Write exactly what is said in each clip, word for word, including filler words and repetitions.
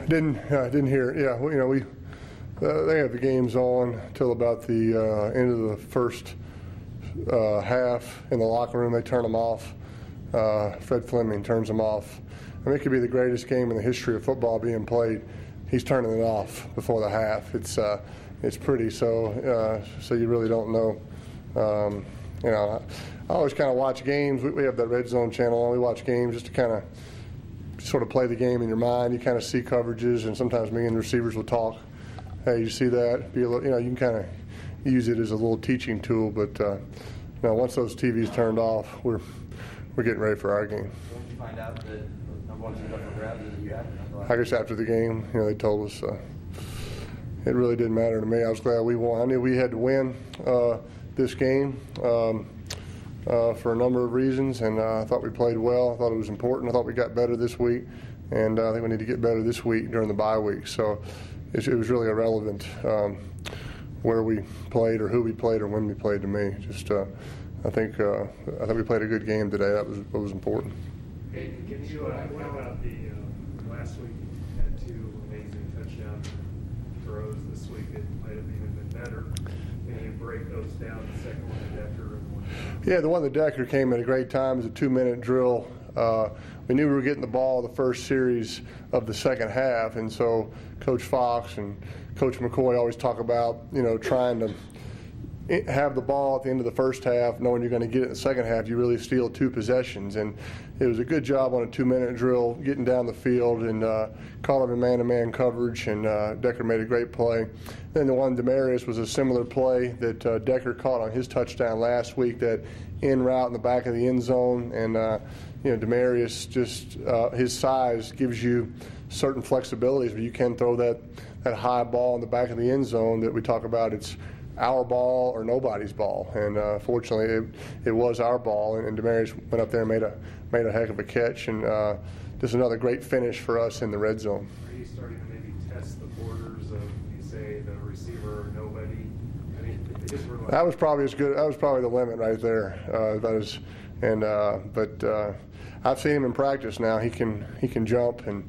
Didn't uh, didn't hear it. Yeah, well, you know we uh, they have the games on till about the uh, end of the first uh, half in the locker room. They turn them off. Uh, Fred Fleming turns them off. I mean, it could be the greatest game in the history of football being played. He's turning it off before the half. It's uh, it's pretty. So uh, so you really don't know. Um, you know, I, I always kind of watch games. We, we have that Red Zone channel on. We watch games just to kind of sort of play the game in your mind. You kind of see coverages, and sometimes me and the receivers will talk. Hey, you see that? Be a little, you know, you can kind of use it as a little teaching tool. But uh, you know, once those T Vs turned off, we're we're getting ready for our game. When did you find out that number one seed up for grabs that you had? I guess after the game, you know, they told us uh, it really didn't matter to me. I was glad we won. I knew we had to win uh, this game um, uh, for a number of reasons, and uh, I thought we played well. I thought it was important. I thought we got better this week, and uh, I think we need to get better this week during the bye week. So it, it was really irrelevant um, where we played or who we played or when we played to me. Just uh, I think uh, I think we played a good game today. That was what was important. Hey, can you uh, what about the uh, last week? You had two amazing touchdown throws. This week it might have even been better. Can you break those down? The second one to Decker and one. Yeah, the one to Decker came at a great time. It was a two-minute drill. Uh, we knew we were getting the ball the first series of the second half, and so Coach Fox and Coach McCoy always talk about, you know, trying to have the ball at the end of the first half, knowing you're going to get it in the second half. You really steal two possessions, and it was a good job on a two-minute drill, getting down the field and uh, calling him man-to-man coverage, and uh, Decker made a great play. Then the one Demarius was a similar play that uh, Decker caught on his touchdown last week, that in route in the back of the end zone, and uh, you know, Demarius just uh, his size gives you certain flexibilities where you can throw that that high ball in the back of the end zone that we talk about. It's our ball or nobody's ball, and uh, fortunately it, it was our ball, and, and Demarius went up there and made a made a heck of a catch, and uh, just another great finish for us in the red zone. Are you starting to maybe test the borders of, you say, the receiver or nobody? I mean, if it just were like that was probably as good. That was probably the limit right there. Uh, that is, and uh, but uh, I've seen him in practice now. He can he can jump, and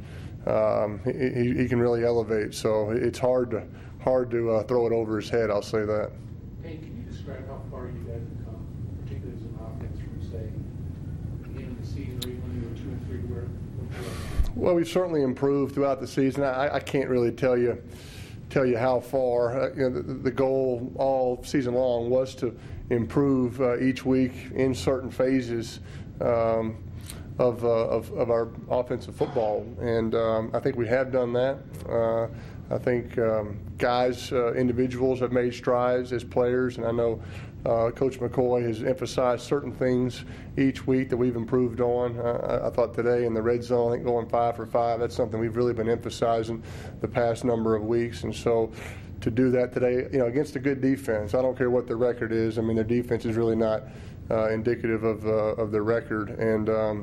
um, he, he can really elevate. So it's hard to. Hard to uh, throw it over his head, I'll say that. Hey, can you describe how far you guys have come, particularly as an offense from, say, beginning of the season or even when you were two and three, where, where Well, we've certainly improved throughout the season. I, I can't really tell you tell you how far. Uh, you know, the, the goal all season long was to improve uh, each week in certain phases um, of, uh, of of our offensive football, and um, I think we have done that. Uh, I think um, guys, uh, individuals have made strides as players, and I know uh, Coach McCoy has emphasized certain things each week that we've improved on. Uh, I, I thought today in the red zone, I think going five for five, that's something we've really been emphasizing the past number of weeks. And so to do that today, you know, against a good defense, I don't care what the record is. I mean, their defense is really not uh, indicative of, uh, of their record. And um,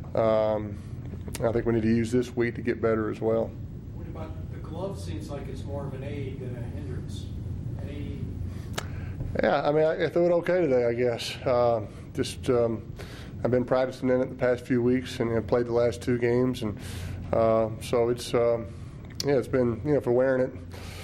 um, I think we need to use this week to get better as well. What about the glove? Seems like it's more of an aid than a hindrance. Any? Yeah, I mean, I, I threw it okay today, I guess. Uh, just um, I've been practicing in it the past few weeks, and I played the last two games, and uh, so it's uh, yeah, it's been, you know, for wearing it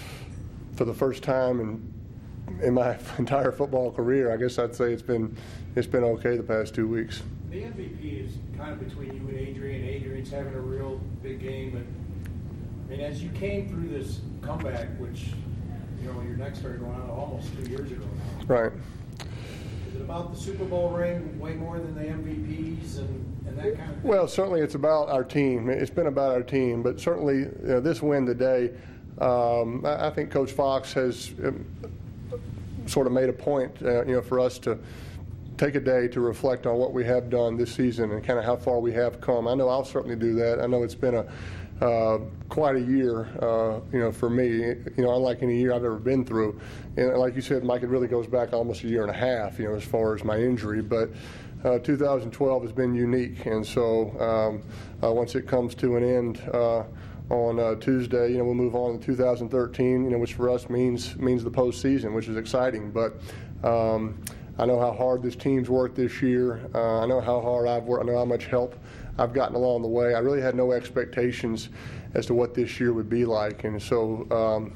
for the first time in in my entire football career, I guess I'd say it's been it's been okay the past two weeks. The M V P is kind of between you and Adrian. Adrian's having a real big game, but I mean, as you came through this comeback, which, you know, your neck started going on almost two years ago now. Right. Is it about the Super Bowl ring way more than the M V Ps and, and that kind of thing? Well, certainly it's about our team. It's been about our team, but certainly, you know, this win today, um, I, I think Coach Fox has um, sort of made a point, uh, you know, for us to take a day to reflect on what we have done this season and kind of how far we have come. I know I'll certainly do that. I know it's been a uh, quite a year, uh, you know, for me. You know, unlike any year I've ever been through. And like you said, Mike, it really goes back almost a year and a half, you know, as far as my injury. But uh, two thousand twelve has been unique, and so um, uh, once it comes to an end uh, on uh, Tuesday, you know, we'll move on to two thousand thirteen, you know, which for us means means the postseason, which is exciting. But um, I know how hard this team's worked this year. Uh, I know how hard I've worked. I know how much help I've gotten along the way. I really had no expectations as to what this year would be like, and so um,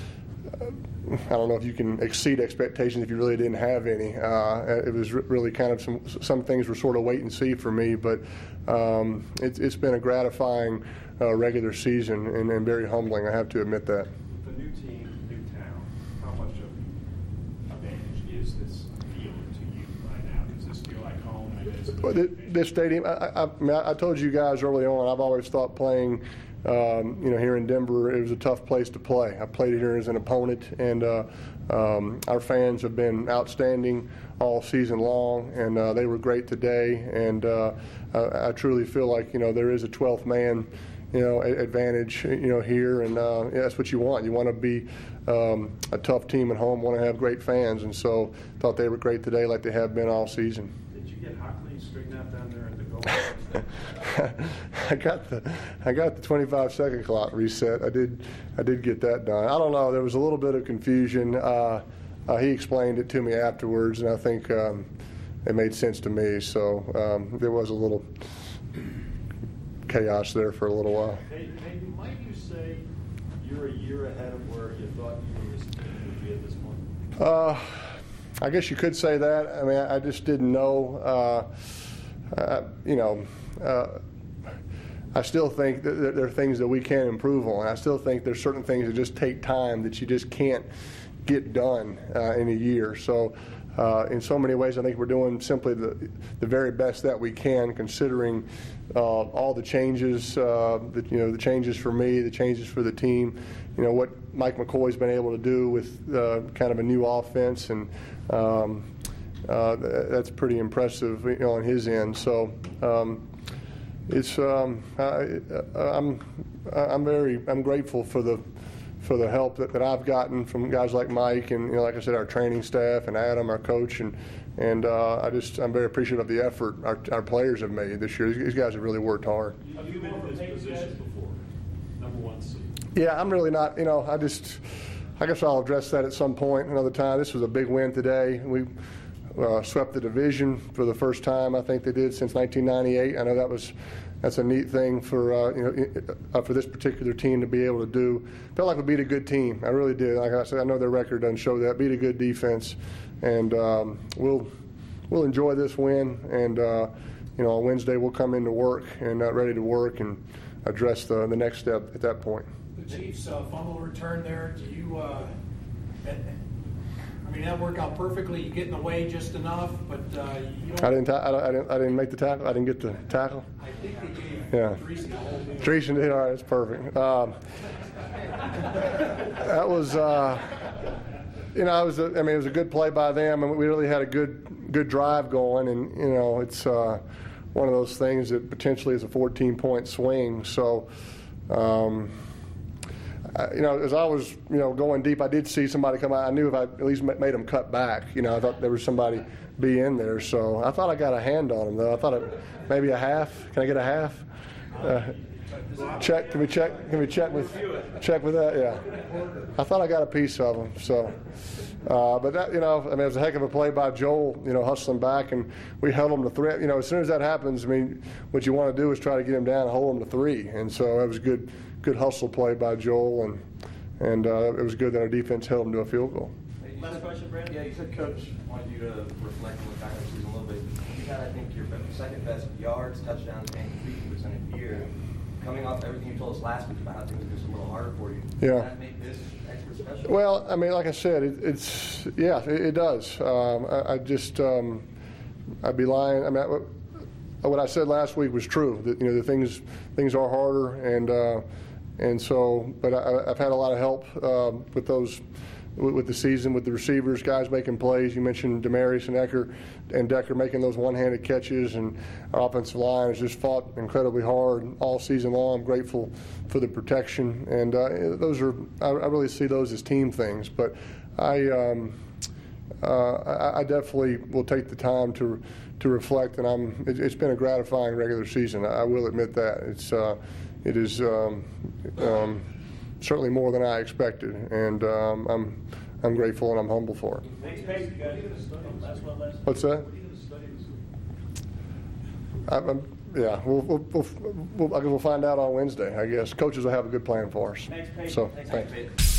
I don't know if you can exceed expectations if you really didn't have any. Uh, it was really kind of some some things were sort of wait and see for me, but um, it, it's been a gratifying uh, regular season and, and very humbling. I have to admit that. The new team, new town, how much of an advantage is this field to you right now? Does this feel like home? And is Well, thi- This stadium, I, I, I, mean, I told you guys early on, I've always thought playing, um, you know, here in Denver, it was a tough place to play. I played here as an opponent, and uh, um, our fans have been outstanding all season long, and uh, they were great today. And uh, I, I truly feel like, you know, there is a twelfth man, you know, a- advantage, you know, here, and uh, yeah, that's what you want. You want to be um, a tough team at home, want to have great fans, and so thought they were great today, like they have been all season. Did you get Hockley straightened out down there at the goal? I got the I got the twenty-five second clock reset. I did I did get that done. I don't know. There was a little bit of confusion. Uh, uh, he explained it to me afterwards, and I think um, it made sense to me. So um, there was a little chaos there for a little while. Hey, hey, might you say you're a year ahead of where you thought you were this team would be at this point? Uh, I guess you could say that. I mean, I just didn't know. Uh, uh, you know, uh, I still think that there are things that we can improve on. I still think there's certain things that just take time that you just can't get done uh, in a year. So, uh, in so many ways, I think we're doing simply the the very best that we can, considering uh, all the changes. Uh, that you know, the changes for me, the changes for the team. You know what Mike McCoy's been able to do with uh, kind of a new offense, and um, uh, that's pretty impressive, you know, on his end. So. Um, It's um, I, I'm I'm very I'm grateful for the for the help that, that I've gotten from guys like Mike and, you know, like I said, our training staff and Adam, our coach, and and uh, I just I'm very appreciative of the effort our, our players have made this year. These guys have really worked hard. Have you been in this position before? Number one seed. Yeah, I'm really not. You know, I just I guess I'll address that at some point another time. This was a big win today. We Uh, swept the division for the first time, I think they did, since nineteen ninety-eight. I know that was that's a neat thing for uh, you know uh, for this particular team to be able to do. Felt like we beat a good team. I really did. Like I said, I know their record doesn't show that. Beat a good defense, and um, we'll we'll enjoy this win. And uh, you know, on Wednesday we'll come into work and uh, ready to work and address the the next step at that point. The Chiefs uh, fumble return there. Do you? Uh, I mean, that worked out perfectly. You get in the way just enough, but uh, you don't. I didn't, ta- I didn't. I didn't make the tackle. I didn't get the tackle. I think they gave Yeah. Dreesen the whole deal. Dreesen did. All right, that's perfect. Um, that was, uh, you know, it was. A, I mean, it was a good play by them, and we really had a good, good drive going. And you know, it's uh, one of those things that potentially is a fourteen point swing. So. Um, Uh, you know, as I was, you know, going deep, I did see somebody come out. I knew if I at least ma- made them cut back, you know, I thought there was somebody be in there. So I thought I got a hand on him, though. I thought it, maybe a half. Can I get a half? Uh, check. Can we check? Can we check with check with that? Yeah. I thought I got a piece of him. So, uh, but that, you know, I mean, it was a heck of a play by Joel. You know, hustling back, and we held him to three. You know, as soon as that happens, I mean, what you want to do is try to get him down and hold him to three. And so that was good. Good hustle play by Joel, and and uh, it was good that our defense held him to a field goal. Hey, Last question, Brandon. Yeah, you said Coach wanted you to reflect on the back of the season a little bit. You had, I think, your second best yards, touchdowns, and completion percentage year. Coming off everything you told us last week about how things are just a little harder for you. Yeah. Does that make this extra special? Well, I mean, like I said, it, it's yeah, it, it does. Um, I, I just um, I'd be lying. I mean, I, what I said last week was true. That, you know, the things things are harder, and uh, and so, but I, I've had a lot of help um, with those. With the season, with the receivers, guys making plays. You mentioned Demarius and Decker, and Decker making those one-handed catches, and our offensive line has just fought incredibly hard all season long. I'm grateful for the protection, and uh, those are I, I really see those as team things. But I, um, uh, I, I definitely will take the time to to reflect, and I'm. It, it's been a gratifying regular season. I, I will admit that it's uh, it is. Um, um, Certainly more than I expected, and um, I'm I'm grateful and I'm humble for it. Next page, you got to study last one last What's that? I'm, I'm, yeah, we'll, we'll, we'll, we'll, I guess we'll find out on Wednesday, I guess. Coaches will have a good plan for us. Thanks, Pete. So, Thanks, thanks. Pete.